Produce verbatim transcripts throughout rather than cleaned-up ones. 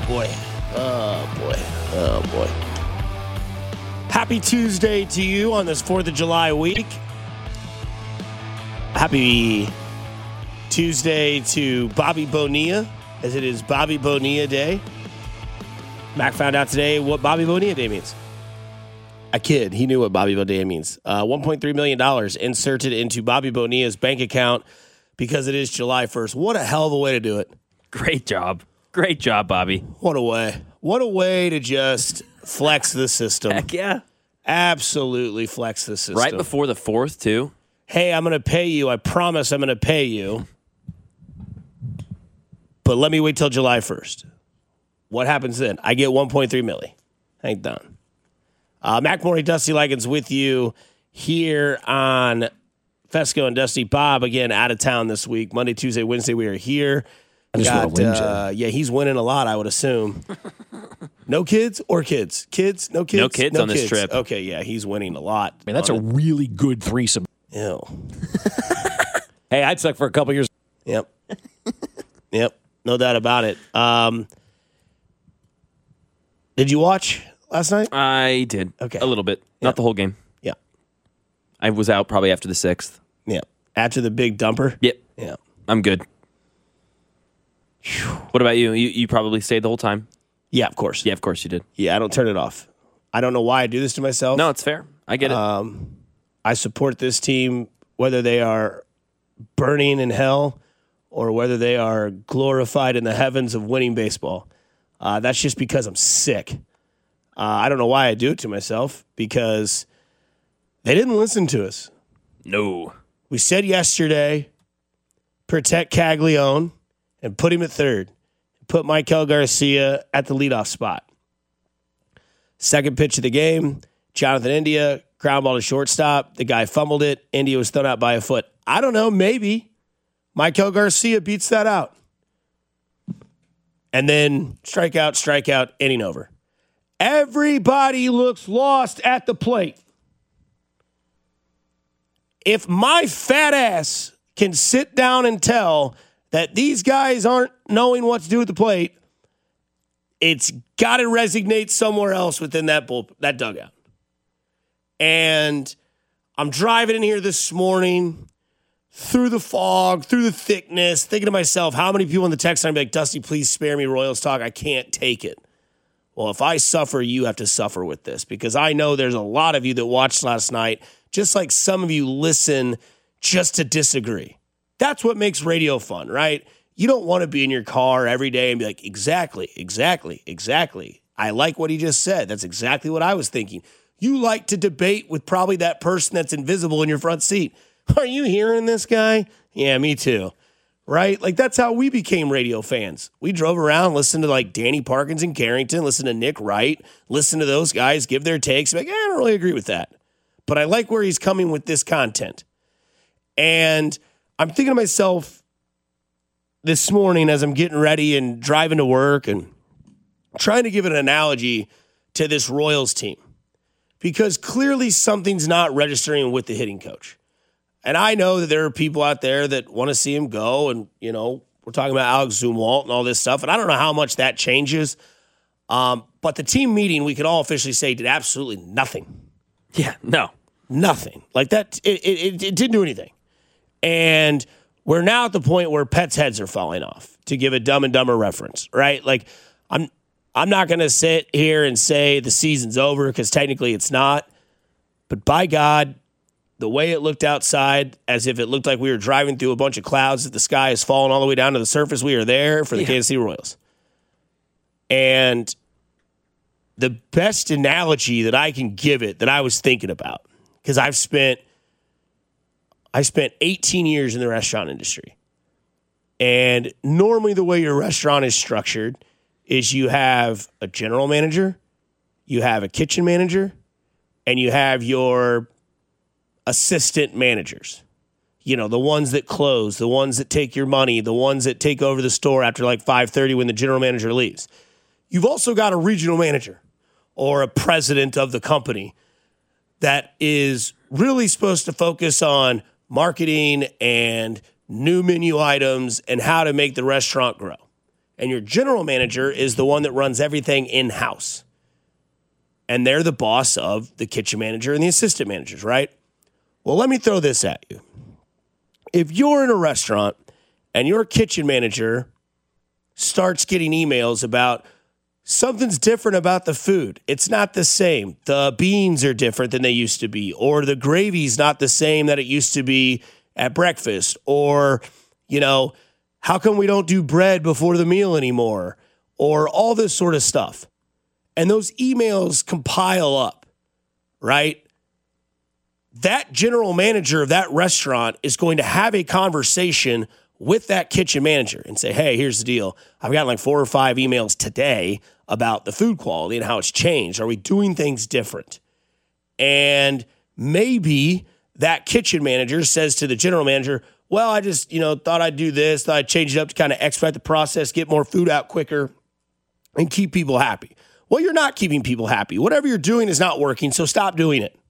boy. Oh, boy. Oh, boy. Happy Tuesday to you on this fourth of July week. Happy Tuesday to Bobby Bonilla, as it is Bobby Bonilla Day. Mac found out today what Bobby Bonilla Day means. I kid. He knew what Bobby Bonilla means. Uh, one point three million dollars inserted into Bobby Bonilla's bank account because it is July first. What a hell of a way to do it. Great job. Great job, Bobby. What a way. What a way to just flex the system. Heck yeah. Absolutely flex the system. Right before the fourth, too. Hey, I'm going to pay you. I promise I'm going to pay you. But let me wait till July first. What happens then? I get one point three million. Ain't done. Uh, Mac Morey, Dusty Likens with you here on Fesco and Dusty. Bob, again, out of town this week. Monday, Tuesday, Wednesday, we are here. I just Got, want to win, uh, yeah, he's winning a lot, I would assume. No kids or kids? Kids? No kids? No kids on this trip. Okay, yeah, he's winning a lot. I mean, that's a it. really good threesome. Ew. Hey, I'd suck for a couple years. Yep. Yep. No doubt about it. Um, did you watch last night? I did. Okay. A little bit. Not Yeah. the whole game. Yeah. I was out probably after the sixth. Yeah. After the big dumper? Yep. Yeah. I'm good. What about you? You you probably stayed the whole time? Yeah, of course. Yeah, of course you did. Yeah, I don't turn it off. I don't know why I do this to myself. No, it's fair. I get it. Um, I support this team, whether they are burning in hell or whether they are glorified in the heavens of winning baseball. Uh, that's just because I'm sick. Uh, I don't know why I do it to myself, because they didn't listen to us. no. We said yesterday, protect Caglione and put him at third. Put Michael Garcia at the leadoff spot. Second pitch of the game, Jonathan India, ground ball to shortstop. The guy fumbled it. India was thrown out by a foot. I don't know, maybe Michael Garcia beats that out. And then strikeout, strikeout, inning over. Everybody looks lost at the plate. If my fat ass can sit down and tell that these guys aren't knowing what to do at the plate, it's got to resonate somewhere else within that bull, that dugout. And I'm driving in here this morning through the fog, through the thickness, thinking to myself, how many people in the text line be like, Dusty, please spare me Royals talk. I can't take it. Well, if I suffer, you have to suffer with this, because I know there's a lot of you that watched last night, just like some of you listen just to disagree. That's what makes radio fun, right? You don't want to be in your car every day and be like, exactly, exactly, exactly. I like what he just said. That's exactly what I was thinking. You like to debate with probably that person that's invisible in your front seat. Are you hearing this guy? Yeah, me too. Right? Like, that's how we became radio fans. We drove around, listened to like Danny Parkins and Carrington, listened to Nick Wright, listened to those guys give their takes. Like, eh, I don't really agree with that. But I like where he's coming with this content. And I'm thinking to myself this morning as I'm getting ready and driving to work and trying to give an analogy to this Royals team, because clearly something's not registering with the hitting coach. And I know that there are people out there that want to see him go, and, you know, we're talking about Alex Zumwalt and all this stuff, and I don't know how much that changes. Um, but the team meeting, we can all officially say, did absolutely nothing. Yeah, no. Nothing. Like that, it, it, it didn't do anything. And we're now at the point where pets' heads are falling off, to give a Dumb and Dumber reference, right? Like, I'm I'm not going to sit here and say the season's over, because technically it's not. But by God, the way it looked outside, as if it looked like we were driving through a bunch of clouds that the sky is falling all the way down to the surface, we are there for the yeah. Kansas City Royals. And the best analogy that I can give it, that I was thinking about, because I've spent I spent eighteen years in the restaurant industry. And normally the way your restaurant is structured is you have a general manager, you have a kitchen manager, and you have your assistant managers. You know, the ones that close, the ones that take your money, the ones that take over the store after like five thirty when the general manager leaves. You've also got a regional manager or a president of the company that is really supposed to focus on marketing and new menu items and how to make the restaurant grow. And your general manager is the one that runs everything in-house. And they're the boss of the kitchen manager and the assistant managers, right? Well, let me throw this at you. If you're in a restaurant and your kitchen manager starts getting emails about something's different about the food, it's not the same. The beans are different than they used to be, or the gravy's not the same that it used to be at breakfast, or, you know, how come we don't do bread before the meal anymore, or all this sort of stuff. And those emails compile up, right? That general manager of that restaurant is going to have a conversation with that kitchen manager and say, hey, here's the deal. I've gotten like four or five emails today about the food quality and how it's changed. Are we doing things different? And maybe that kitchen manager says to the general manager, well, I just, you know, thought I'd do this, thought I'd change it up to kind of expedite the process, get more food out quicker, and keep people happy. Well, you're not keeping people happy. Whatever you're doing is not working, so stop doing it.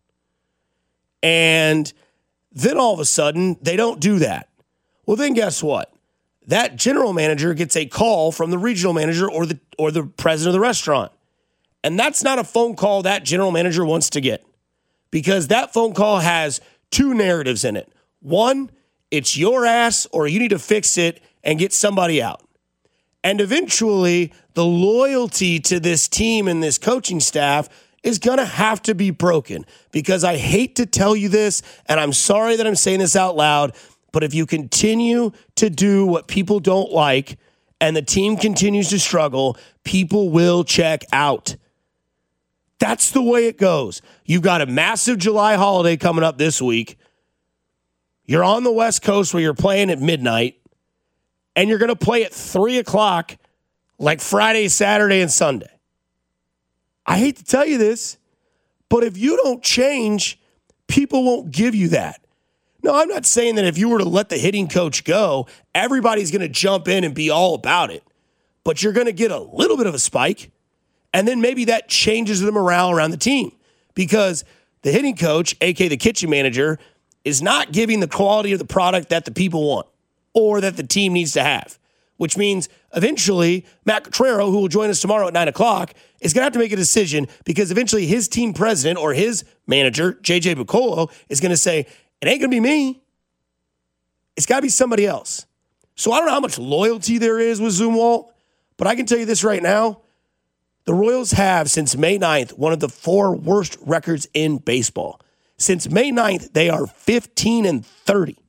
And then all of a sudden, they don't do that. Well, then guess what? That general manager gets a call from the regional manager or the or the president of the restaurant. And that's not a phone call that general manager wants to get, because that phone call has two narratives in it. One, it's your ass, or you need to fix it and get somebody out. And eventually, the loyalty to this team and this coaching staff is going to have to be broken, because I hate to tell you this, and I'm sorry that I'm saying this out loud, but if you continue to do what people don't like and the team continues to struggle, people will check out. That's the way it goes. You've got a massive July holiday coming up this week. You're on the West Coast where you're playing at midnight, and you're going to play at three o'clock like Friday, Saturday, and Sunday. I hate to tell you this, but if you don't change, people won't give you that. No, I'm not saying that if you were to let the hitting coach go, everybody's going to jump in and be all about it. But you're going to get a little bit of a spike, and then maybe that changes the morale around the team, because the hitting coach, a k a the kitchen manager, is not giving the quality of the product that the people want or that the team needs to have, which means eventually Matt Cottrero, who will join us tomorrow at nine o'clock, is going to have to make a decision, because eventually his team president or his manager, J J Piccolo, is going to say, it ain't going to be me. It's got to be somebody else. So I don't know how much loyalty there is with Zumwalt, but I can tell you this right now. The Royals have, since May ninth, one of the four worst records in baseball. Since May ninth, they are fifteen and thirty.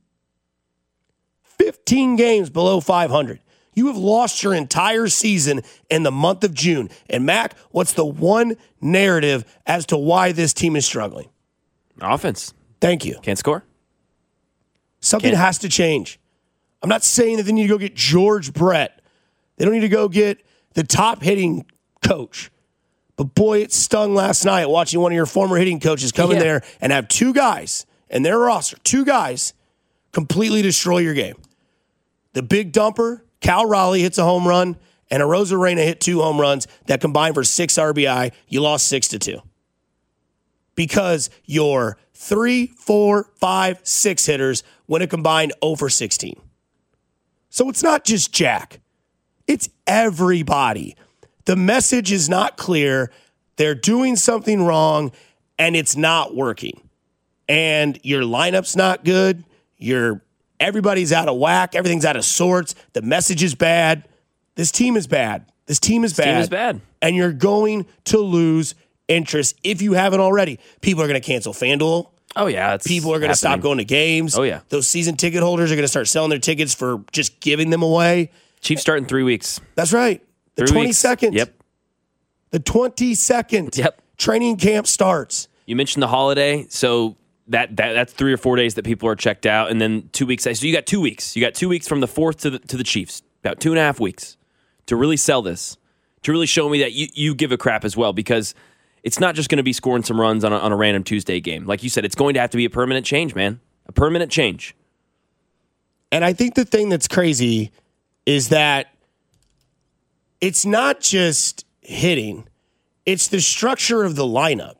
fifteen games below five hundred. You have lost your entire season in the month of June. And Mac, what's the one narrative as to why this team is struggling? Offense. Thank you. Can't score. Something Can't. has to change. I'm not saying that they need to go get George Brett. They don't need to go get the top hitting coach. But boy, it stung last night watching one of your former hitting coaches come in Yeah. there and have two guys in their roster, two guys, completely destroy your game. The big dumper, Cal Raleigh, hits a home run, and Arozarena hit two home runs that combined for six R B I. You lost six to two. Because your three, four, five, six hitters went a combined oh for sixteen. So it's not just Jack. It's everybody. The message is not clear. They're doing something wrong, and it's not working. And your lineup's not good. Your everybody's out of whack. Everything's out of sorts. The message is bad. This team is bad. This team is This bad. team is bad. And you're going to lose interest if you haven't already. People are going to cancel FanDuel. Oh, yeah. It's People are going to stop happening. going to games. Oh, yeah. Those season ticket holders are going to start selling their tickets for just giving them away. Chiefs start in three weeks. That's right. The Three weeks. twenty-second. Yep. The twenty-second. Yep. Training camp starts. You mentioned the holiday, so that, that that's three or four days that people are checked out, and then two weeks. So you got two weeks. You got two weeks from the fourth to the to the Chiefs. About two and a half weeks to really sell this, to really show me that you, you give a crap as well, because it's not just going to be scoring some runs on a, on a random Tuesday game. Like you said, it's going to have to be a permanent change, man. A permanent change. And I think the thing that's crazy is that it's not just hitting, it's the structure of the lineup.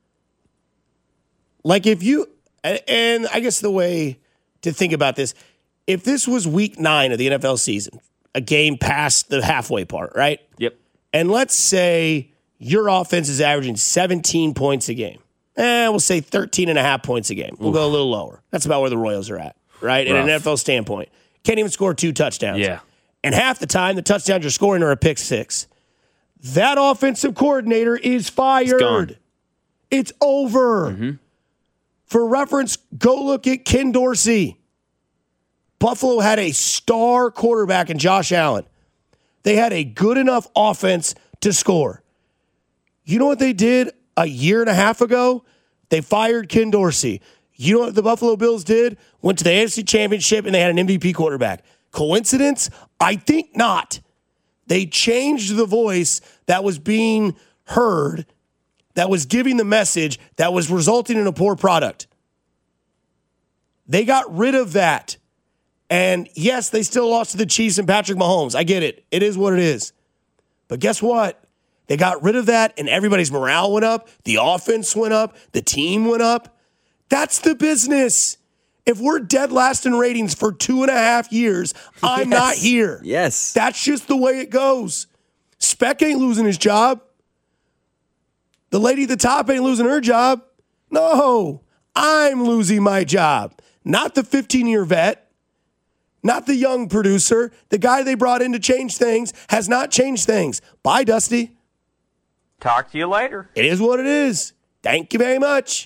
Like if you, and I guess the way to think about this, if this was week nine of the N F L season, a game past the halfway part, right? Yep. And let's say your offense is averaging seventeen points a game. Eh, we'll say thirteen and a half points a game. We'll Oof. go a little lower. That's about where the Royals are at, right? In an N F L standpoint. Can't even score two touchdowns. Yeah. And half the time, the touchdowns you're scoring are a pick six. That offensive coordinator is fired. It's gone. It's over. Mm-hmm. For reference, go look at Ken Dorsey. Buffalo had a star quarterback in Josh Allen. They had a good enough offense to score. You know what they did a year and a half ago? They fired Ken Dorsey. You know what the Buffalo Bills did? Went to the A F C Championship and they had an M V P quarterback. Coincidence? I think not. They changed the voice that was being heard, that was giving the message, that was resulting in a poor product. They got rid of that. And yes, they still lost to the Chiefs and Patrick Mahomes. I get it. It is what it is. But guess what? They got rid of that and everybody's morale went up. The offense went up. The team went up. That's the business. If we're dead last in ratings for two and a half years, I'm yes. not here. Yes. That's just the way it goes. Speck ain't losing his job. The lady at the top ain't losing her job. No, I'm losing my job. Not the fifteen-year vet. Not the young producer. The guy they brought in to change things has not changed things. Bye, Dusty. Talk to you later. It is what it is. Thank you very much.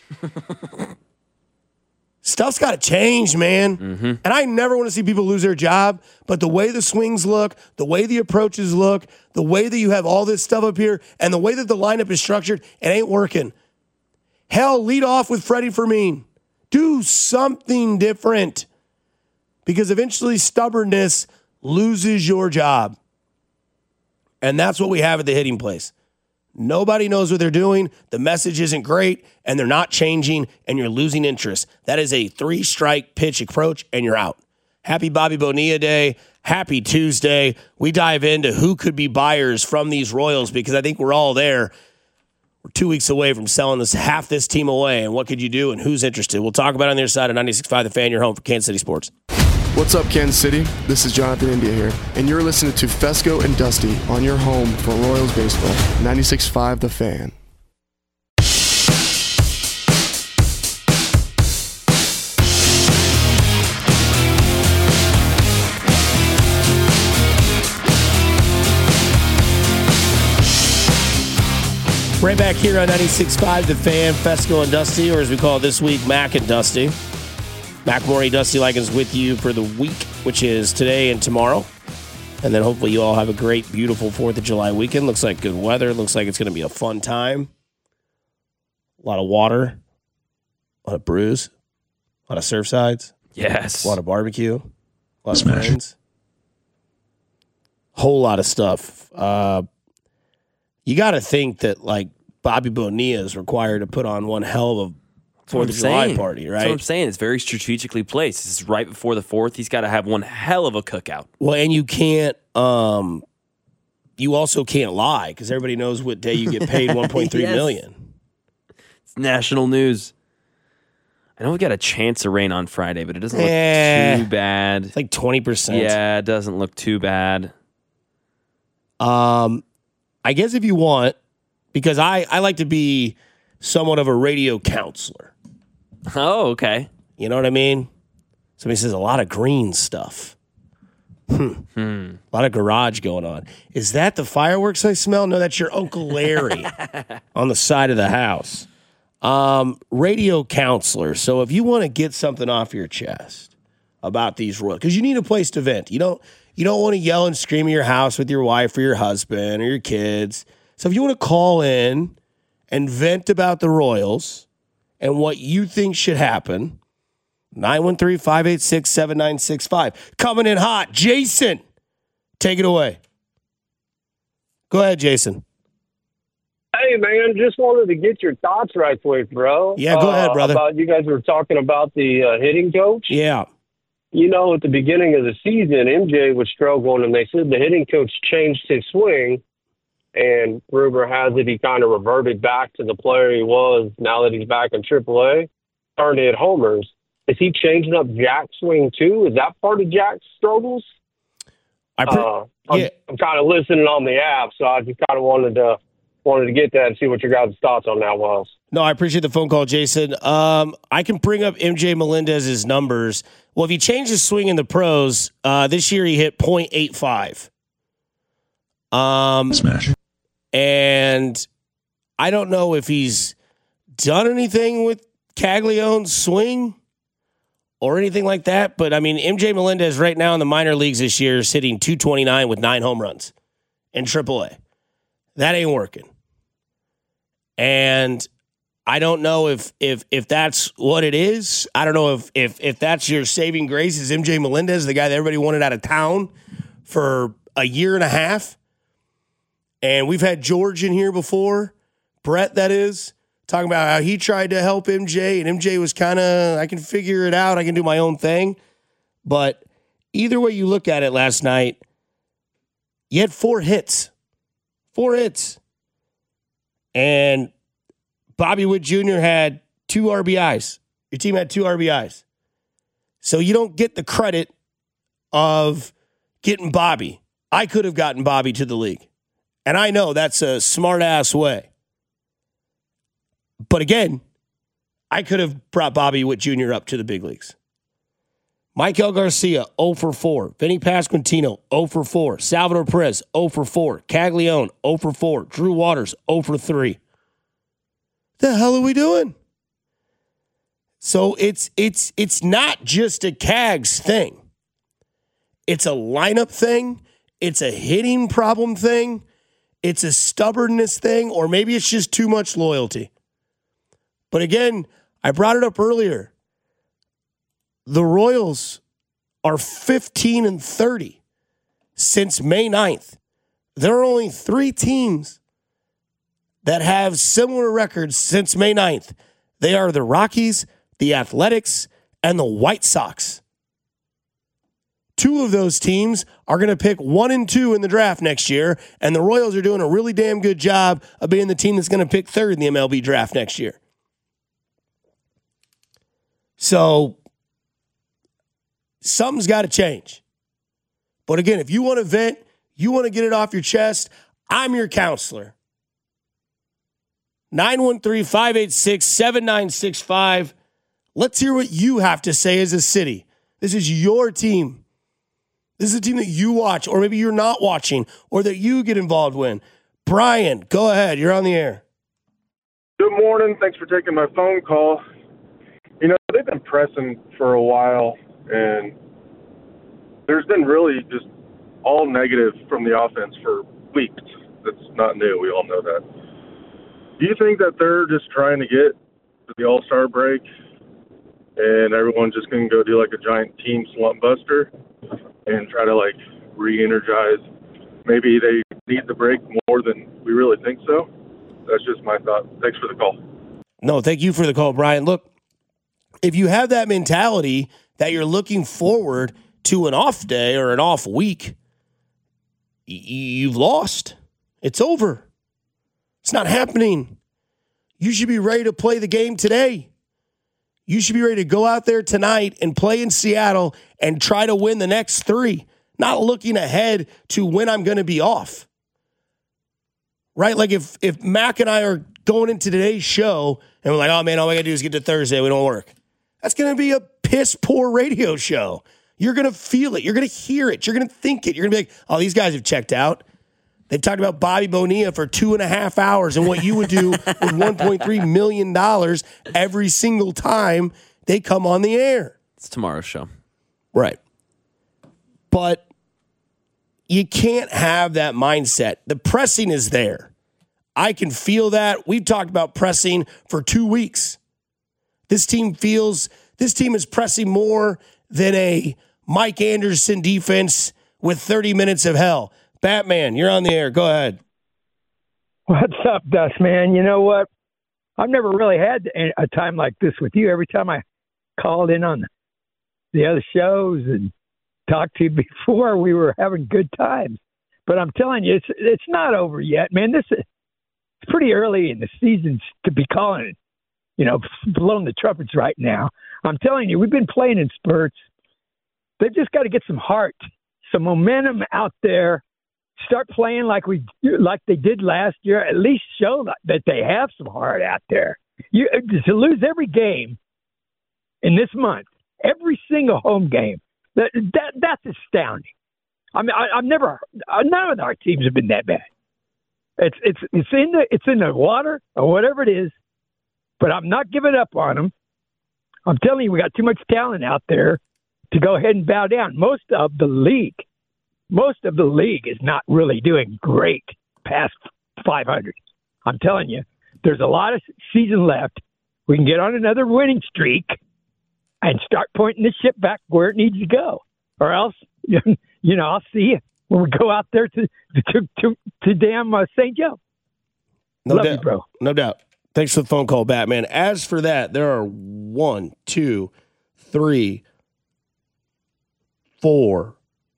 Stuff's got to change, man. Mm-hmm. And I never want to see people lose their job, but the way the swings look, the way the approaches look, the way that you have all this stuff up here, and the way that the lineup is structured, it ain't working. Hell, lead off with Freddie Fermin. Do something different. Because eventually stubbornness loses your job. And that's what we have at the hitting place. Nobody knows what they're doing. The message isn't great, and they're not changing, and you're losing interest. That is a three-strike pitch approach, and you're out. Happy Bobby Bonilla Day. Happy Tuesday. We dive into who could be buyers from these Royals because I think we're all there. We're two weeks away from selling this half this team away, and what could you do, and who's interested? We'll talk about it on the other side of ninety-six point five The Fan, your home for Kansas City Sports. What's up, Kansas City? This is Jonathan India here, and you're listening to Fesco and Dusty on your home for Royals baseball, ninety-six point five The Fan. Right back here on ninety-six point five The Fan, Fesco and Dusty, or as we call it this week, Mac and Dusty. Mac Morey, Dusty Likens with you for the week, which is today and tomorrow. And then hopefully you all have a great, beautiful fourth of July weekend. Looks like good weather. Looks like it's going to be a fun time. A lot of water. A lot of brews. A lot of surf sides. Yes. A lot of barbecue. A lot of friends. Whole lot of stuff. Uh, you got to think that, like, Bobby Bonilla is required to put on one hell of a Fourth of July party, right? That's what I'm saying. It's very strategically placed. This is right before the fourth. He's got to have one hell of a cookout. Well, and you can't, um, you also can't lie because everybody knows what day you get paid one point three yes. million. It's national news. I know we got a chance of rain on Friday, but it doesn't eh, look too bad. It's like twenty percent. Yeah, it doesn't look too bad. Um, I guess if you want, because I, I like to be somewhat of a radio counselor. Oh, okay. You know what I mean? Somebody says a lot of green stuff. Hmm. hmm. A lot of garage going on. Is that the fireworks I smell? No, that's your Uncle Larry on the side of the house. Um, radio counselor. So if you want to get something off your chest about these Royals, because you need a place to vent. You don't, you don't want to yell and scream in your house with your wife or your husband or your kids. So if you want to call in and vent about the Royals and what you think should happen, nine one three, five eight six, seven nine six five. Coming in hot, Jason. Take it away. Go ahead, Jason. Hey, man, just wanted to get your thoughts right quick, bro. Yeah, go uh, ahead, brother. About, you guys were talking about the uh, hitting coach. Yeah. You know, at the beginning of the season, M J was struggling, and they said the hitting coach changed his swing. And rumor has it he kind of reverted back to the player he was now that he's back in triple A, starting to hit homers. Is he changing up Jack's swing too? Is that part of Jack's struggles? I pre- uh, I'm, yeah. I'm kind of listening on the app, so I just kind of wanted to wanted to get that and see what your guys' thoughts on that was. No, I appreciate the phone call, Jason. Um, I can bring up M J Melendez's numbers. Well, if he changed his swing in the pros, uh, this year he hit point eight five. Um, Smash. And I don't know if he's done anything with Caglianone's swing or anything like that, but I mean, M J Melendez right now in the minor leagues this year is hitting two twenty-nine with nine home runs in triple A. That ain't working. And I don't know if if if that's what it is. I don't know if if if that's your saving grace is M J Melendez, the guy that everybody wanted out of town for a year and a half. And we've had George in here before, Brett, that is, talking about how he tried to help M J, and M J was kind of, I can figure it out, I can do my own thing. But either way you look at it last night, you had four hits. Four hits. And Bobby Witt Junior had two R B Is. Your team had two R B Is. So you don't get the credit of getting Bobby. I could have gotten Bobby to the league. And I know that's a smart-ass way. But again, I could have brought Bobby Witt Junior up to the big leagues. Michael Garcia, zero for four. Vinny Pasquantino, zero for four. Salvador Perez, zero for four. Caglione, zero for four. Drew Waters, zero for three. The hell are we doing? So it's it's it's not just a Cags thing. It's a lineup thing. It's a hitting problem thing. It's a stubbornness thing, or maybe it's just too much loyalty. But again, I brought it up earlier. The Royals are fifteen and thirty since May ninth. There are only three teams that have similar records since May ninth. They are the Rockies, the Athletics, and the White Sox. Two of those teams are going to pick one and two in the draft next year, and the Royals are doing a really damn good job of being the team that's going to pick third in the M L B draft next year. So something's got to change. But again, if you want to vent, you want to get it off your chest, I'm your counselor. nine one three, five eight six, seven nine six five. Let's hear what you have to say as a city. This is your team. This is a team that you watch, or maybe you're not watching, or that you get involved with. Brian, go ahead. You're on the air. Good morning. Thanks for taking my phone call. You know, they've been pressing for a while, and there's been really just all negative from the offense for weeks. That's not new. We all know that. Do you think that they're just trying to get to the All-Star break and everyone's just going to go do like a giant team slump buster and try to like re-energize? Maybe they need the break more than we really think so. That's just my thought. Thanks for the call. No, thank you for the call, Brian. Look, if you have that mentality that you're looking forward to an off day or an off week, y- you've lost. It's over. It's not happening. You should be ready to play the game today. You should be ready to go out there tonight and play in Seattle and try to win the next three, not looking ahead to when I'm going to be off. Right? Like if if Mac and I are going into today's show and we're like, oh man, all we got to do is get to Thursday. We don't work. That's going to be a piss poor radio show. You're going to feel it. You're going to hear it. You're going to think it. You're going to be like, oh, these guys have checked out. They've talked about Bobby Bonilla for two and a half hours and what you would do with one point three million dollars every single time they come on the air. It's tomorrow's show. Right. But you can't have that mindset. The pressing is there. I can feel that. We've talked about pressing for two weeks. This team feels, this team is pressing more than a Mike Anderson defense with thirty minutes of hell. Batman, you're on the air. Go ahead. What's up, Dust, man? You know what? I've never really had a time like this with you. Every time I called in on the other shows and talked to you before, we were having good times. But I'm telling you, it's it's not over yet, man. This is it's pretty early in the season to be calling it, you know, blowing the trumpets right now. I'm telling you, we've been playing in spurts. They've just got to get some heart, some momentum out there. Start playing like we like they did last year. At least show that they have some heart out there. You to lose every game in this month, every single home game. That, that that's astounding. I mean, I, I've never none of our teams have been that bad. It's it's it's in the it's in the water or whatever it is, but I'm not giving up on them. I'm telling you, we got too much talent out there to go ahead and bow down. Most of the league, most of the league is not really doing great past five hundred. I'm telling you, there's a lot of season left. We can get on another winning streak and start pointing the ship back where it needs to go, or else, you know, I'll see you when we go out there to to to, to damn uh, Saint Joe. No Love doubt, you, bro. No doubt. Thanks for the phone call, Batman. As for that, there are one, two, three, four,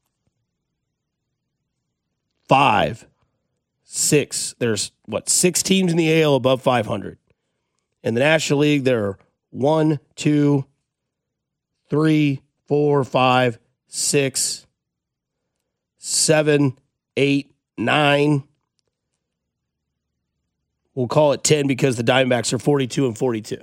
five, six. There's, what, six teams in the A L above five hundred. In the National League, there are one, two, three, four, five, six, seven, eight, nine. We'll call it ten because the Diamondbacks are forty-two and forty-two.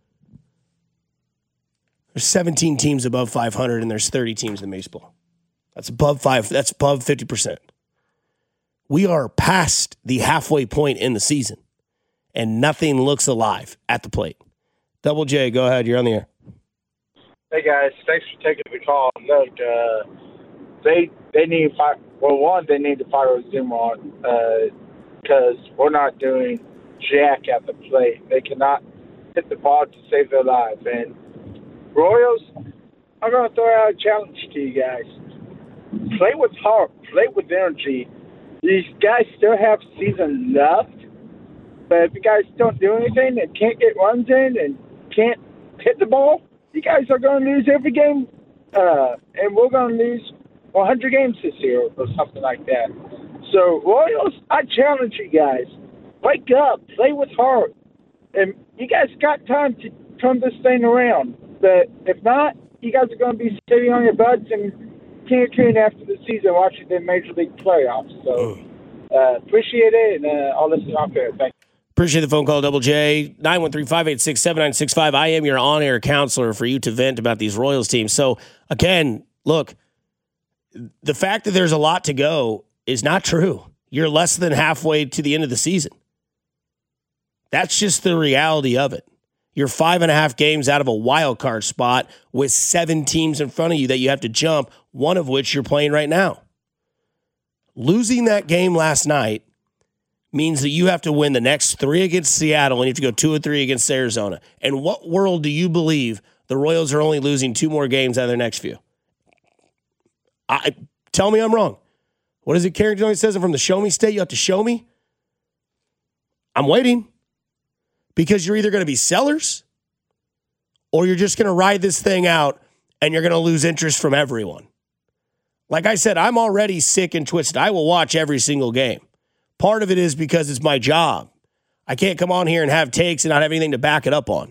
There's seventeen teams above five hundred, and there's thirty teams in baseball. That's above five. That's above fifty percent. We are past the halfway point in the season, and nothing looks alive at the plate. Double J, go ahead. You're on the air. Hey guys, thanks for taking the call. Look, uh, they they need fire. Well, one, they need to fire Zuma on because uh, we're not doing jack at the plate. They cannot hit the ball to save their lives. And Royals, I'm going to throw out a challenge to you guys. Play with heart. Play with energy. These guys still have season left, but if you guys don't do anything and can't get runs in and can't hit the ball, you guys are going to lose every game, uh, and we're going to lose one hundred games this year or something like that. So, Royals, I challenge you guys. Wake up. Play with heart. And you guys got time to turn this thing around. But if not, you guys are going to be sitting on your butts and cancun after the season watching the Major League playoffs. So, uh, appreciate it, and uh, I'll listen off there. Thank you. Appreciate the phone call, Double J. nine one three, five eight six, seven nine six five. I am your on-air counselor for you to vent about these Royals teams. So, again, look, the fact that there's a lot to go is not true. You're less than halfway to the end of the season. That's just the reality of it. You're five and a half games out of a wild card spot with seven teams in front of you that you have to jump, one of which you're playing right now. Losing that game last night means that you have to win the next three against Seattle and you have to go two or three against Arizona. And what world do you believe the Royals are only losing two more games out of their next few? I tell me I'm wrong. What is it Carrington always says? I'm from the show me state. You have to show me. I'm waiting. Because you're either going to be sellers or you're just going to ride this thing out and you're going to lose interest from everyone. Like I said, I'm already sick and twisted. I will watch every single game. Part of it is because it's my job. I can't come on here and have takes and not have anything to back it up on.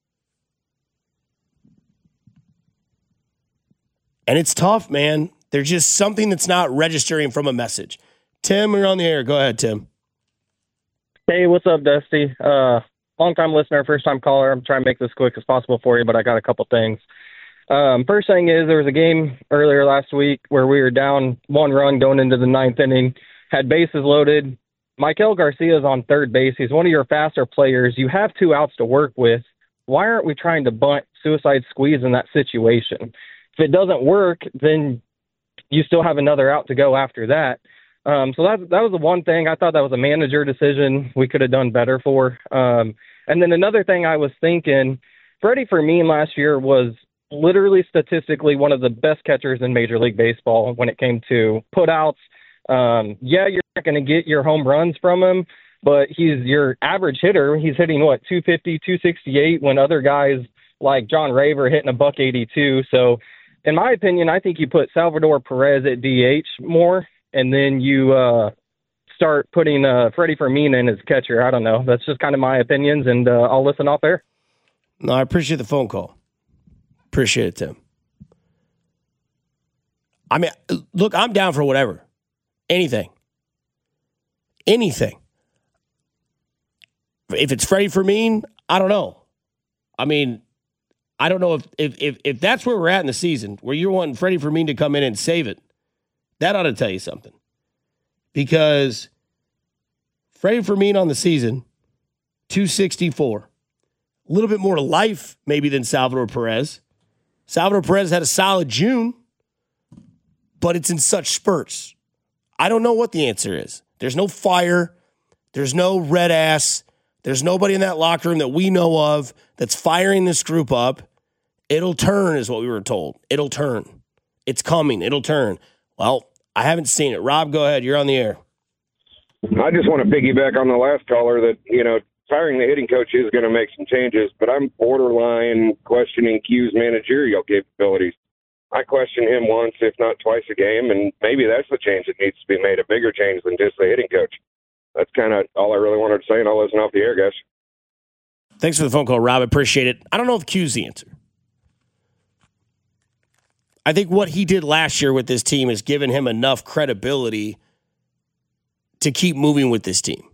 And it's tough, man. There's just something that's not registering from a message. Tim, you're on the air. Go ahead, Tim. Hey, what's up, Dusty? Uh, long-time listener, first-time caller. I'm trying to make this quick as possible for you, but I got a couple things. Um, first thing is there was a game earlier last week where we were down one run going into the ninth inning, had bases loaded. Michael Garcia is on third base. He's one of your faster players. You have two outs to work with. Why aren't we trying to bunt, suicide squeeze in that situation? If it doesn't work, then you still have another out to go after that. Um, so that that was the one thing. I thought that was a manager decision we could have done better for. Um, and then another thing I was thinking, Freddie Fermin last year was literally statistically one of the best catchers in Major League Baseball when it came to putouts. Um, yeah, you're not going to get your home runs from him, but he's your average hitter. He's hitting, what, two fifty, two sixty-eight when other guys like John Raver are hitting a buck eighty-two. So in my opinion, I think you put Salvador Perez at D H more, and then you uh, start putting uh, Freddie Fermin in as catcher. I don't know. That's just kind of my opinions, and uh, I'll listen off there. No, I appreciate the phone call. Appreciate it, Tim. I mean, look, I'm down for whatever. Anything. Anything. If it's Freddie Fermin, I don't know. I mean, I don't know if, if if if that's where we're at in the season, where you're wanting Freddie Fermin to come in and save it. That ought to tell you something. Because Freddie Fermin on the season, two sixty-four. A little bit more to life maybe than Salvador Perez. Salvador Perez had a solid June, but it's in such spurts. I don't know what the answer is. There's no fire. There's no red ass. There's nobody in that locker room that we know of that's firing this group up. It'll turn is what we were told. It'll turn. It's coming. It'll turn. Well, I haven't seen it. Rob, go ahead. You're on the air. I just want to piggyback on the last caller that, you know, firing the hitting coach is going to make some changes, but I'm borderline questioning Q's managerial capabilities. I question him once, if not twice a game, and maybe that's the change that needs to be made, a bigger change than just the hitting coach. That's kind of all I really wanted to say, and I'll listen off the air, guys. Thanks for the phone call, Rob. I appreciate it. I don't know if Q's the answer. I think what he did last year with this team has given him enough credibility to keep moving with this team.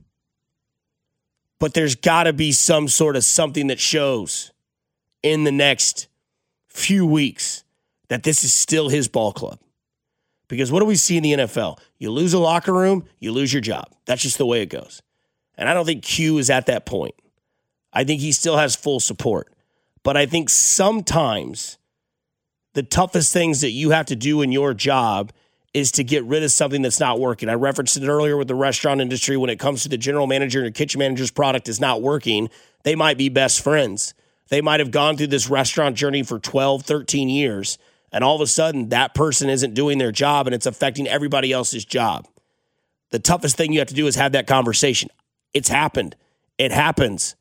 But there's got to be some sort of something that shows in the next few weeks that this is still his ball club. Because what do we see in the N F L? You lose a locker room, you lose your job. That's just the way it goes. And I don't think Q is at that point. I think he still has full support. But I think sometimes the toughest things that you have to do in your job is to get rid of something that's not working. I referenced it earlier with the restaurant industry. When it comes to the general manager and the kitchen manager's product is not working, they might be best friends. They might have gone through this restaurant journey for twelve, thirteen years, and all of a sudden that person isn't doing their job and it's affecting everybody else's job. The toughest thing you have to do is have that conversation. It's happened. It happens.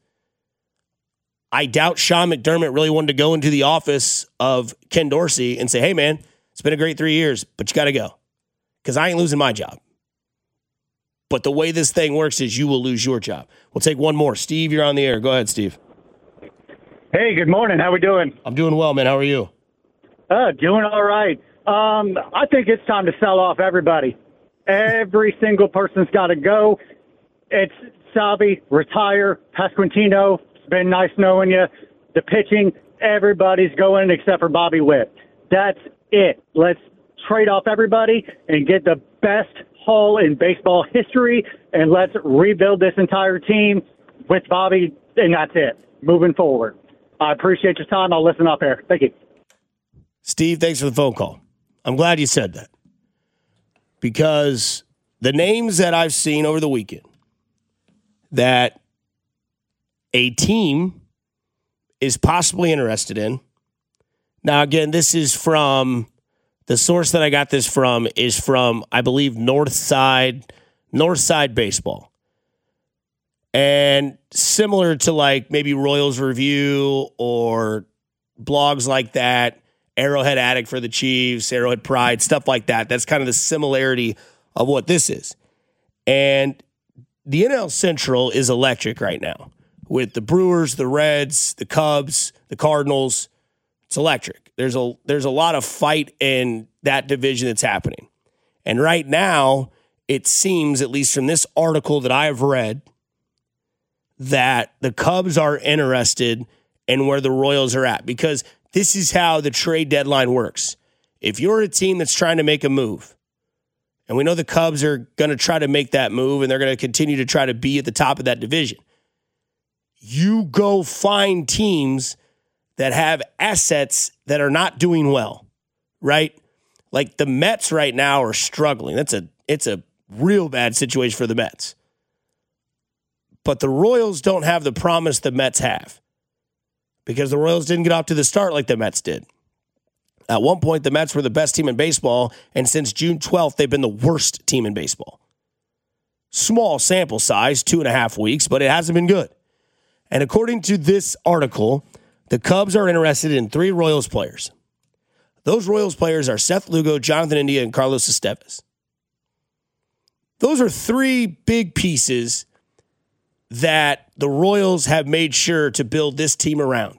I doubt Sean McDermott really wanted to go into the office of Ken Dorsey and say, hey, man, it's been a great three years, but you got to go. Because I ain't losing my job. But the way this thing works is you will lose your job. We'll take one more. Steve, you're on the air. Go ahead, Steve. Hey, good morning. How we doing? I'm doing well, man. How are you? Uh, doing all right. Um, I think it's time to sell off everybody. Every single person's got to go. It's Salvi, retire, Pasquantino. It's been nice knowing you. The pitching, everybody's going except for Bobby Witt. That's it. Let's trade off everybody and get the best haul in baseball history, and let's rebuild this entire team with Bobby, and that's it. Moving forward. I appreciate your time. I'll listen up here. Thank you. Steve, thanks for the phone call. I'm glad you said that. Because the names that I've seen over the weekend that a team is possibly interested in. Now, again, this is from the source that I got this from is from, I believe, Northside, Northside Baseball. And similar to like maybe Royals Review or blogs like that, Arrowhead Addict for the Chiefs, Arrowhead Pride, stuff like that. That's kind of the similarity of what this is. And the N L Central is electric right now with the Brewers, the Reds, the Cubs, the Cardinals. It's electric. There's a there's a lot of fight in that division that's happening. And right now, it seems, at least from this article that I have read, that the Cubs are interested in where the Royals are at, because this is how the trade deadline works. If you're a team that's trying to make a move, and we know the Cubs are going to try to make that move and they're going to continue to try to be at the top of that division, you go find teams that have assets that are not doing well, right? Like the Mets right now are struggling. That's a it's a real bad situation for the Mets. But the Royals don't have the promise the Mets have, because the Royals didn't get off to the start like the Mets did. At one point, the Mets were the best team in baseball, and since June twelfth, they've been the worst team in baseball. Small sample size, two and a half weeks, but it hasn't been good. And according to this article, the Cubs are interested in three Royals players. Those Royals players are Seth Lugo, Jonathan India, and Carlos Estevez. Those are three big pieces that the Royals have made sure to build this team around.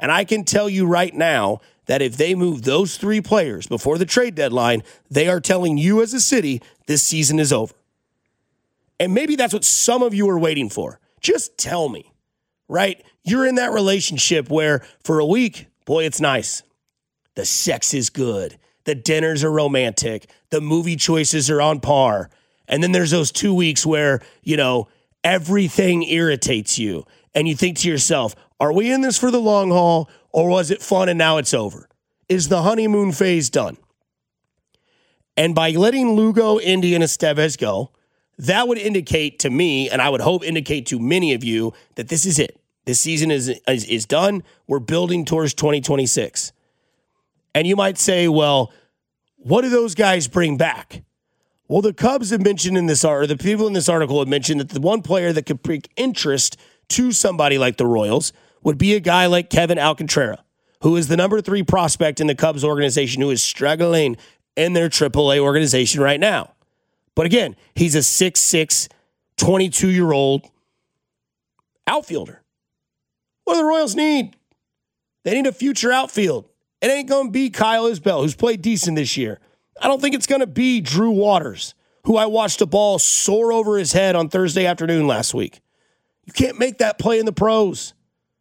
And I can tell you right now that if they move those three players before the trade deadline, they are telling you as a city this season is over. And maybe that's what some of you are waiting for. Just tell me, right? You're in that relationship where for a week, boy, it's nice. The sex is good. The dinners are romantic. The movie choices are on par. And then there's those two weeks where, you know, everything irritates you. And you think to yourself, are we in this for the long haul or was it fun and now it's over? Is the honeymoon phase done? And by letting Lugo, Indy, and Estevez go, that would indicate to me, and I would hope indicate to many of you, that this is it. This season is, is, is done. We're building towards twenty twenty-six. And you might say, well, what do those guys bring back? Well, the Cubs have mentioned in this article, the people in this article have mentioned that the one player that could bring interest to somebody like the Royals would be a guy like Kevin Alcantara, who is the number three prospect in the Cubs organization, who is struggling in their triple A organization right now. But again, he's a six six, twenty-two-year-old outfielder. What do the Royals need? They need a future outfield. It ain't going to be Kyle Isbell, who's played decent this year. I don't think it's going to be Drew Waters, who I watched a ball soar over his head on Thursday afternoon last week. You can't make that play in the pros.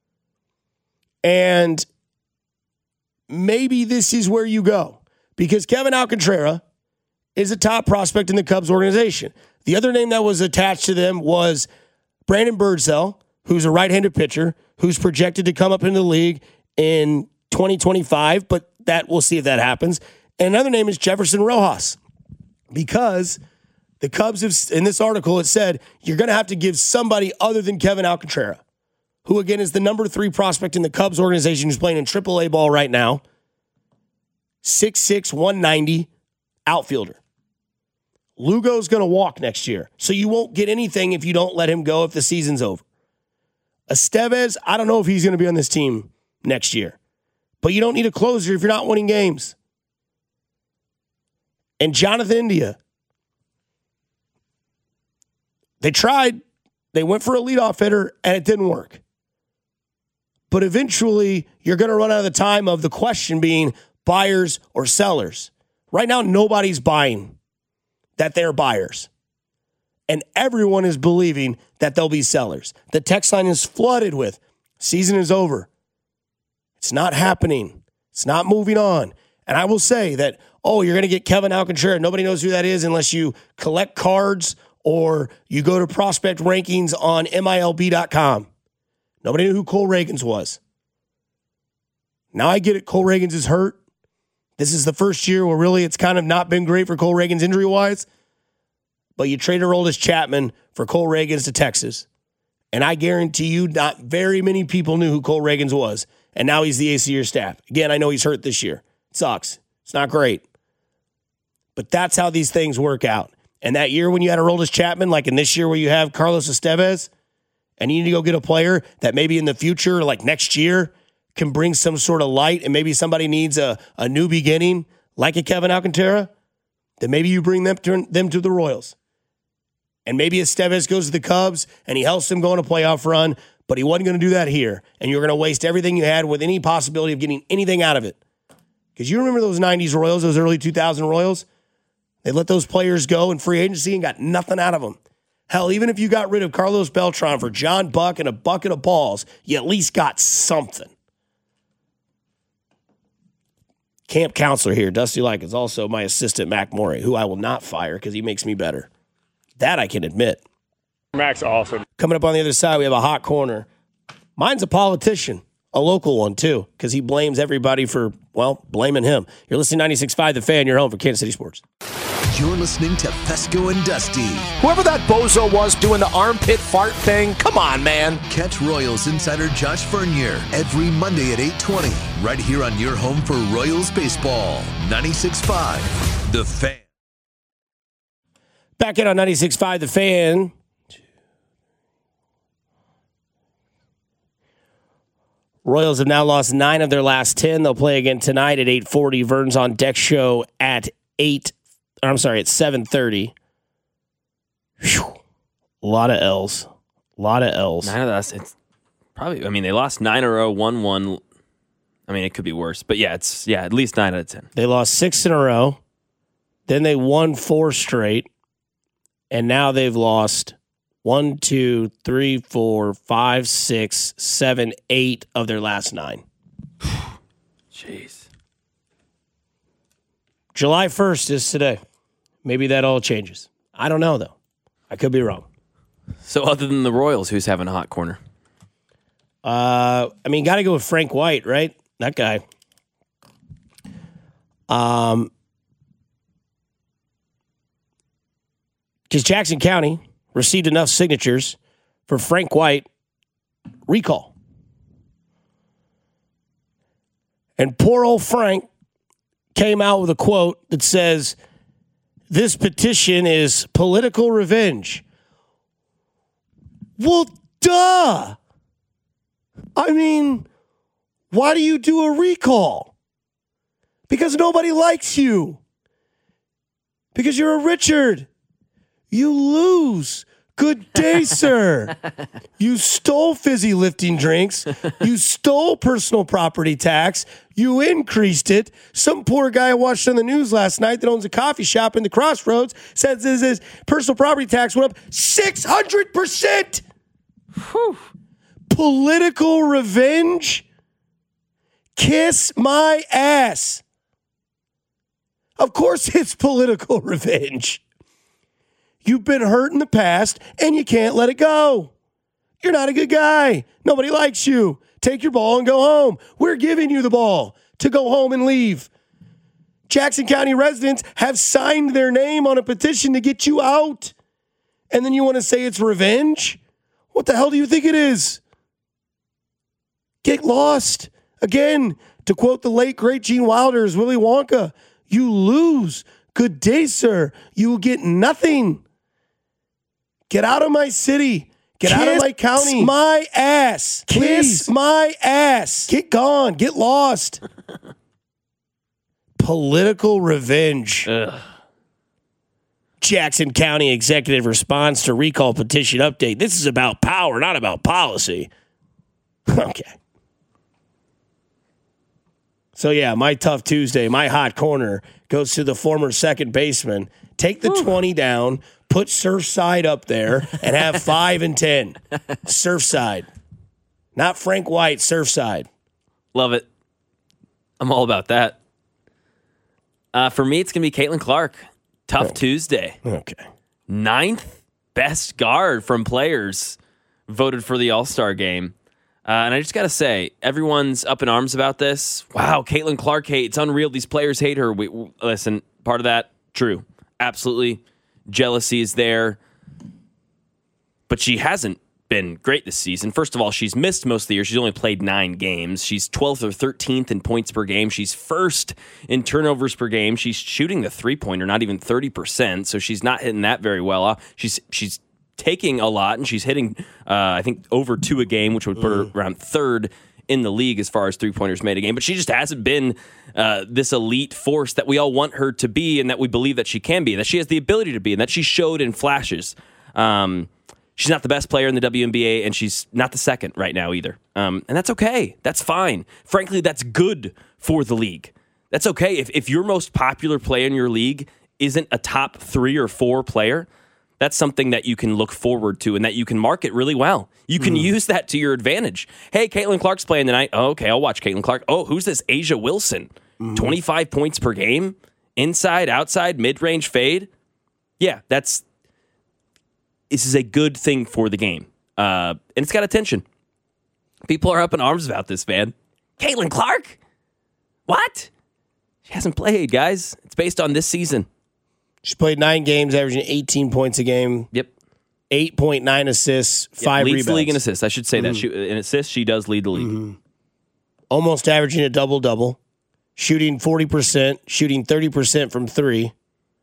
And maybe this is where you go, because Kevin Alcantara is a top prospect in the Cubs organization. The other name that was attached to them was Brandon Birdsell, who's a right-handed pitcher, who's projected to come up into the league in twenty twenty-five, but that we'll see if that happens. And another name is Jefferson Rojas, because the Cubs have, in this article, it said you're going to have to give somebody other than Kevin Alcantara, who again is the number three prospect in the Cubs organization, who's playing in triple A ball right now, six six, one ninety, outfielder. Lugo's going to walk next year, so you won't get anything if you don't let him go if the season's over. Estevez, I don't know if he's going to be on this team next year, but you don't need a closer if you're not winning games. And Jonathan India, they tried. They went for a leadoff hitter, and it didn't work. But eventually, you're going to run out of the time of the question being buyers or sellers. Right now, nobody's buying that they're buyers. And everyone is believing that they'll be sellers. The text line is flooded with, season is over. It's not happening. It's not moving on. And I will say that, oh, you're going to get Kevin Alcantara. Nobody knows who that is unless you collect cards or you go to prospect rankings on M I L B dot com. Nobody knew who Cole Reagans was. Now I get it. Cole Reagans is hurt. This is the first year where really it's kind of not been great for Cole Reagans injury-wise. But you traded Aroldis Chapman for Cole Reagans to Texas. And I guarantee you not very many people knew who Cole Reagans was. And now he's the ace of your staff. Again, I know he's hurt this year. It sucks. It's not great. But that's how these things work out. And that year when you had Aroldis Chapman, like in this year where you have Carlos Estevez, and you need to go get a player that maybe in the future, like next year, can bring some sort of light, and maybe somebody needs a, a new beginning, like a Kevin Alcantara, then maybe you bring them to, them to the Royals. And maybe Estevez goes to the Cubs, and he helps them go on a playoff run, but he wasn't going to do that here. And you're going to waste everything you had with any possibility of getting anything out of it. Because you remember those nineties Royals, those early two thousand Royals? They let those players go in free agency and got nothing out of them. Hell, even if you got rid of Carlos Beltran for John Buck and a bucket of balls, you at least got something. Camp counselor here, Dusty Like, is also my assistant, Mac Morey, who I will not fire because he makes me better. That I can admit. Mac's awesome. Coming up on the other side, we have a hot corner. Mine's a politician, a local one too, because he blames everybody for, well, blaming him. You're listening to ninety-six point five The Fan, your home for Kansas City Sports. You're listening to Fesco and Dusty. Whoever that bozo was doing the armpit fart thing, come on, man. Catch Royals insider Josh Vernier every Monday at eight twenty, right here on your home for Royals baseball. ninety-six point five The Fan. Back in on ninety-six point five The Fan. Royals have now lost nine of their last ten. They'll play again tonight at eight forty. Vern's on Deck show at eight. I'm sorry, at seven thirty. Whew. A lot of L's. A lot of L's. Nine of us. It's probably, I mean, they lost nine in a row, won one, I mean, it could be worse. But yeah, it's yeah, at least nine out of ten. They lost six in a row. Then they won four straight. And now they've lost one, two, three, four, five, six, seven, eight of their last nine. Jeez. July first is today. Maybe that all changes. I don't know, though. I could be wrong. So other than the Royals, who's having a hot corner? Uh, I mean, got to go with Frank White, right? That guy. Um, because Jackson County received enough signatures for Frank White recall. And poor old Frank came out with a quote that says, "This petition is political revenge." Well, duh. I mean, why do you do a recall? Because nobody likes you. Because you're a Richard. You lose. Good day, sir. You stole fizzy lifting drinks. You stole personal property tax. You increased it. Some poor guy I watched on the news last night that owns a coffee shop in the Crossroads says his, his personal property tax went up six hundred percent. Whew. Political revenge? Kiss my ass. Of course it's political revenge. You've been hurt in the past, and you can't let it go. You're not a good guy. Nobody likes you. Take your ball and go home. We're giving you the ball to go home and leave. Jackson County residents have signed their name on a petition to get you out. And then you want to say it's revenge? What the hell do you think it is? Get lost. Again, to quote the late, great Gene Wilder's Willy Wonka, you lose. Good day, sir. You will get nothing. Get out of my city. Get Kiss out of my county. Kiss my ass. Please. Kiss my ass. Get gone. Get lost. Political revenge. Ugh. Jackson County executive responds to recall petition update. This is about power, not about policy. Okay. So, yeah, my tough Tuesday, my hot corner goes to the former second baseman. Take the Ooh. twenty down, put Surfside up there, and have five and ten. Surfside. Not Frank White, Surfside. Love it. I'm all about that. Uh, for me, it's going to be Caitlin Clark. Tough okay. Tuesday. Okay. Ninth best guard from players voted for the All-Star game. Uh, and I just got to say, everyone's up in arms about this. Wow, Caitlin Clark hate. It's unreal. These players hate her. We, we, listen, part of that, true. Absolutely. Jealousy is there. But she hasn't been great this season. First of all, she's missed most of the year. She's only played nine games. She's twelfth or thirteenth in points per game. She's first in turnovers per game. She's shooting the three-pointer, not even thirty percent, so she's not hitting that very well. She's she's taking a lot, and she's hitting, uh, I think, over two a game, which would put her around third in the league as far as three-pointers made a game. But she just hasn't been uh, this elite force that we all want her to be and that we believe that she can be, that she has the ability to be, and that she showed in flashes. Um, she's not the best player in the W N B A, and she's not the second right now either. Um, and that's okay. That's fine. Frankly, that's good for the league. That's okay. If, if your most popular player in your league isn't a top three or four player, that's something that you can look forward to and that you can market really well. You can mm. use that to your advantage. Hey, Caitlin Clark's playing tonight. Oh, okay, I'll watch Caitlin Clark. Oh, who's this Asia Wilson? Mm. twenty-five points per game? Inside, outside, mid-range fade? Yeah, that's... This is a good thing for the game. Uh, and it's got attention. People are up in arms about this, man. Caitlin Clark? What? She hasn't played, guys. It's based on this season. She played nine games, averaging eighteen points a game. Yep. eight point nine assists, five yep, leads rebounds. the league in assists. I should say mm-hmm. that. She, in assists, she does lead the league. Mm-hmm. Almost averaging a double-double. Shooting forty percent, shooting thirty percent from three.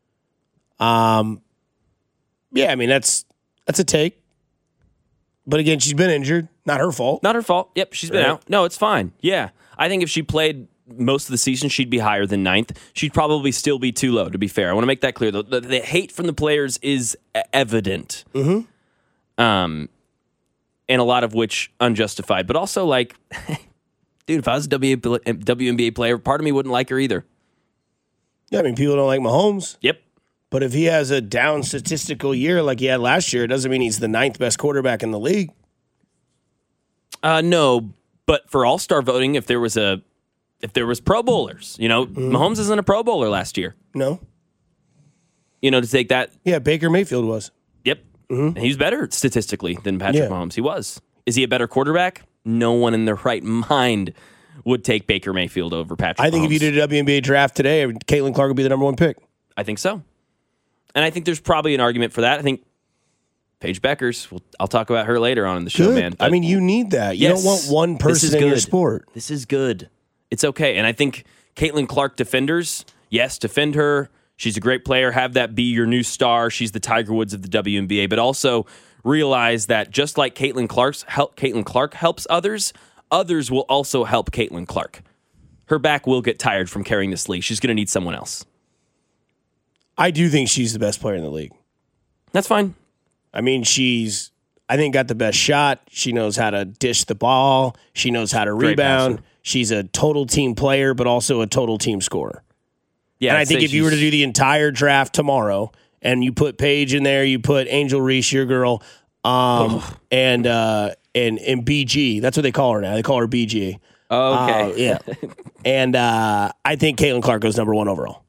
Um, Yeah, I mean, that's that's a take. But again, she's been injured. Not her fault. Not her fault. Yep, she's been right. out. No, it's fine. Yeah. I think if she played most of the season, she'd be higher than ninth. She'd probably still be too low, to be fair. I want to make that clear. The, the, the hate from the players is evident. Mm-hmm. Um, and a lot of which unjustified. But also, like, Dude, if I was a W N B A player, part of me wouldn't like her either. Yeah, I mean, people don't like Mahomes. Yep. But if he has a down statistical year like he had last year, it doesn't mean he's the ninth best quarterback in the league. Uh, no, but for All-Star voting, if there was a, if there was Pro Bowlers, you know, mm-hmm. Mahomes isn't a Pro Bowler last year. No. You know, to take that. Yeah, Baker Mayfield was. Yep. Mm-hmm. And he's better statistically than Patrick Yeah. Mahomes. He was. Is he a better quarterback? No one in their right mind would take Baker Mayfield over Patrick I think Mahomes. if you did a W N B A draft today, Caitlin Clark would be the number one pick. I think so. And I think there's probably an argument for that. I think Paige Beckers, we'll, I'll talk about her later on in the show, Good. man. I mean, you need that. You yes, don't want one person in good. your sport. This is good. It's okay. And I think Caitlin Clark defenders, yes, defend her. She's a great player. Have that be your new star. She's the Tiger Woods of the W N B A. But also realize that just like Caitlin Clark's help, Caitlin Clark helps others, others will also help Caitlin Clark. Her back will get tired from carrying this league. She's going to need someone else. I do think she's the best player in the league. That's fine. I mean, she's, I think, got the best shot. She knows how to dish the ball. She knows how to Great rebound. passer. She's a total team player, but also a total team scorer. Yeah, and I I'd think say if you were to she's- do the entire draft tomorrow and you put Paige in there, you put Angel Reese, your girl, um, and uh, and and B G. That's what they call her now. They call her B G. Oh, okay. Uh, yeah. And uh, I think Caitlin Clark goes number one overall.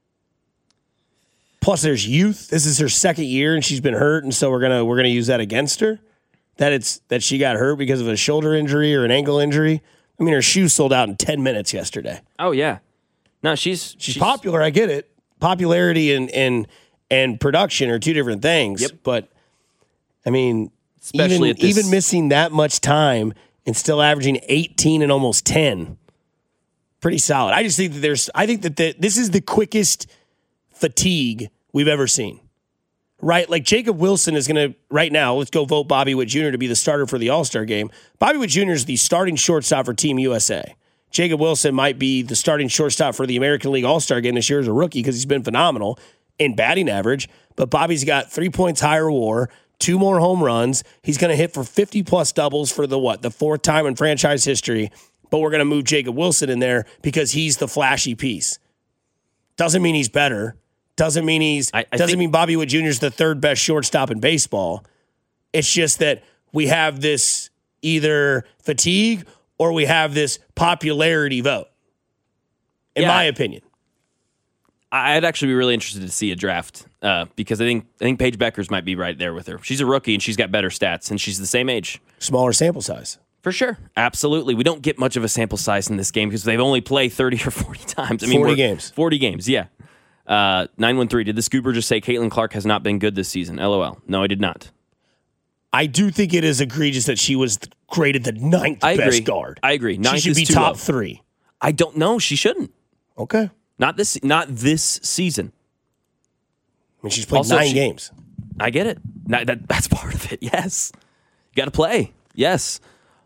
Plus, there's youth. This is her second year, and she's been hurt, and so we're gonna we're gonna use that against her. That it's that she got hurt because of a shoulder injury or an ankle injury. I mean, her shoes sold out in ten minutes yesterday. Oh yeah, no, she's she's, she's popular. I get it. Popularity and and and production are two different things. Yep. But I mean, Especially even at this- even missing that much time and still averaging eighteen and almost ten, pretty solid. I just think that there's. I think that the, this is the quickest fatigue we've ever seen. Right? Like Jacob Wilson is going to, right now, let's go vote Bobby Witt Junior to be the starter for the All-Star game. Bobby Witt Junior is the starting shortstop for Team U S A. Jacob Wilson might be the starting shortstop for the American League All-Star game this year as a rookie because he's been phenomenal in batting average. But Bobby's got three points higher W A R, two more home runs. He's going to hit for fifty-plus doubles for the, what, the fourth time in franchise history. But we're going to move Jacob Wilson in there because he's the flashy piece. Doesn't mean he's better. Doesn't mean he's I, I doesn't think, mean Bobby Witt Junior is the third best shortstop in baseball. It's just that we have this either fatigue or we have this popularity vote. In Yeah. my opinion. I'd actually be really interested to see a draft uh, because I think I think Paige Beckers might be right there with her. She's a rookie and she's got better stats and she's the same age. Smaller sample size. For sure. Absolutely. We don't get much of a sample size in this game because they've only played thirty or forty times. I mean, forty we're- games. forty games, yeah. Uh, nine one three, did the Scooper just say Caitlin Clark has not been good this season? LOL. No, I did not. I do think it is egregious that she was graded the ninth I best agree. guard. I agree. Ninth she should is be too top low. three. I don't know. She shouldn't. Okay. Not this Not this season. I mean, she's played Also, nine she- games. I get it. Not, that, that's part of it, yes. You got to play. Yes.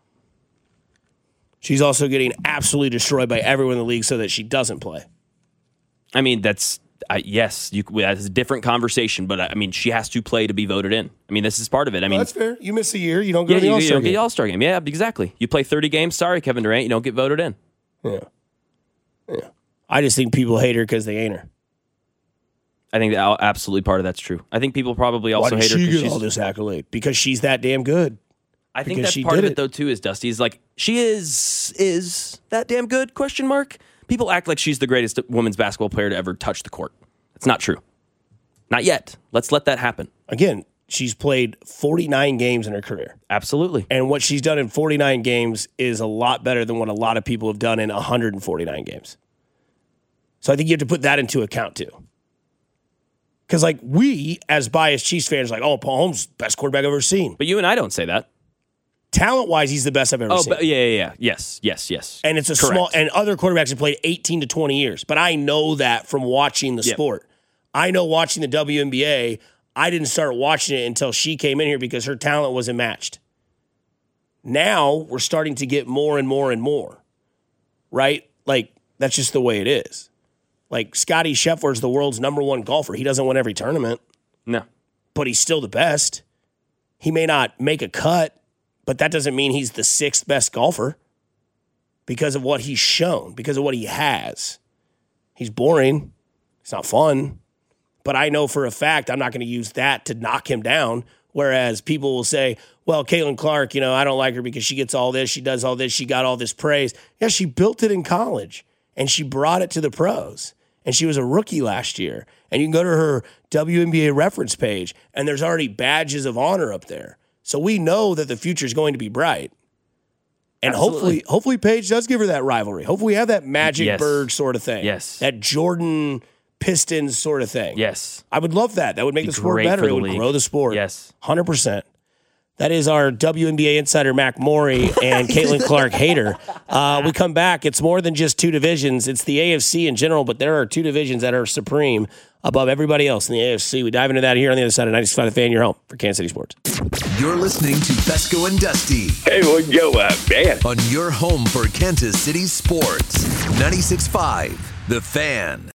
She's also getting absolutely destroyed by everyone in the league so that she doesn't play. I mean, that's... I, yes, you, that's a different conversation, but I mean, she has to play to be voted in. I mean, this is part of it. I mean, Well, that's fair. You miss a year, you don't go yeah, to the you, you All-Star don't get game. the All-Star game. Yeah, exactly. You play thirty games. Sorry, Kevin Durant, you don't get voted in. Yeah. Yeah. I just think people hate her because they ain't her. I think that absolutely part of that's true. I think people probably also Why did hate her she because get all she's. this accolade? Because she's that damn good. I think because that's she part of did it, it. though too. Is Dusty is like she is is that damn good? Question mark. People act like she's the greatest women's basketball player to ever touch the court. It's not true. Not yet. Let's let that happen. Again, she's played forty-nine games in her career. Absolutely. And what she's done in forty-nine games is a lot better than what a lot of people have done in one hundred forty-nine games. So I think you have to put that into account too. Because like we, as biased Chiefs fans, are like, oh, Paul Holmes, best quarterback I've ever seen. But you and I don't say that. Talent-wise, he's the best I've ever Oh, seen. but yeah, yeah, yeah. Yes, yes, yes. And it's a Correct. small, and other quarterbacks have played eighteen to twenty years. But I know that from watching the Yep. sport. I know watching the W N B A, I didn't start watching it until she came in here because her talent wasn't matched. Now we're starting to get more and more and more, right? Like, that's just the way it is. Like, Scottie Scheffler is the world's number one golfer. He doesn't win every tournament, No. but he's still the best. He may not make a cut, but that doesn't mean he's the sixth best golfer because of what he's shown, because of what he has. He's boring. It's not fun. But I know for a fact I'm not going to use that to knock him down. Whereas people will say, well, Caitlin Clark, you know, I don't like her because she gets all this, she does all this, she got all this praise. Yeah, she built it in college, and she brought it to the pros. And she was a rookie last year. And you can go to her W N B A reference page, and there's already badges of honor up there. So we know that the future is going to be bright. And Absolutely. hopefully, hopefully Paige does give her that rivalry. Hopefully we have that Magic Yes. Bird sort of thing. Yes. That Jordan Pistons sort of thing. Yes. I would love that. That would make Be the sport great better. for It the would league. grow the sport. Yes. one hundred percent. That is our W N B A insider, Mac Morey, and Caitlin Clark hater. Uh, we come back. It's more than just two divisions. It's the A F C in general, but there are two divisions that are supreme above everybody else in the A F C. We dive into that here on the other side of ninety-six point five The Fan, your home for Kansas City Sports. You're listening to Fesco and Dusty. Hey, what go up, man? On your home for Kansas City sports. ninety-six point five The Fan.